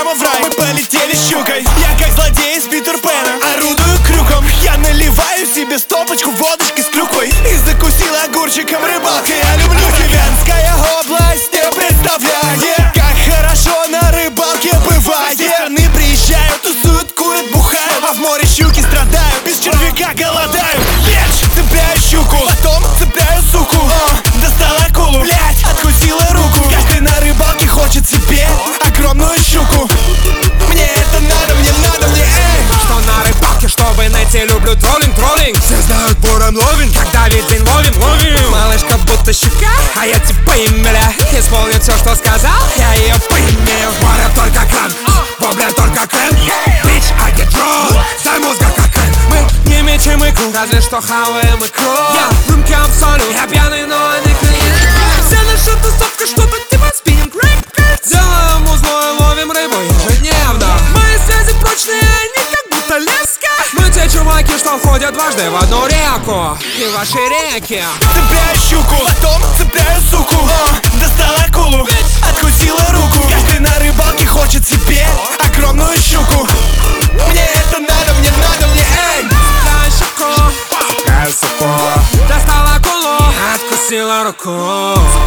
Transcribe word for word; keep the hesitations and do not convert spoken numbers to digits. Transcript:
прямо в рай. Мы полетели щукой, я как злодей из Питер Пэна, орудую крюком. Я наливаю себе стопочку водочки с клюквой и закусил огурчиком рыбалкой. Я люблю Венская область, не представляет, как хорошо на рыбалке бывает. Со стороны приезжают, тусуют, курят, бухают, а в море щуки страдают, без червяка голодают. Лечь, цепляю щуку, потом цепляю суку. О, достала акулу, блять, откусила руку. Каждый на рыбалке хочет себе огромную щуку. Мне это надо, мне надо, мне эй. Что на рыбалке, чтобы найти, люблю троллинг, троллинг. Все знают буром ловим, когда виден ловим, ловим. Малышка будто щука, а я типа имеля. Исполню все, что сказал, я ее поимею. В море только кран, в вобле только крем. Бич, I get drunk, дай мозга как крем. Мы не мечем икру, разве что хаваем икру. Я в рюмке абсолют, я пьяный, но не клиент. Вся наша тусовка, что-то типа спиннинг рекорд. Делаем узло и ловим рыбу ежедневно. Мои связи прочные, они как будто леска. Мы те чуваки, что входят дважды в одну реку. И ваши реки. Цепляю щуку, потом цепляю суку. О, достала акулу, откусила руку. Каждый на рыбалке хочет себе огромную щуку. Мне это надо, мне надо, мне эй. Цепляю щуку, цепляю суку. Достала акулу, откусила руку.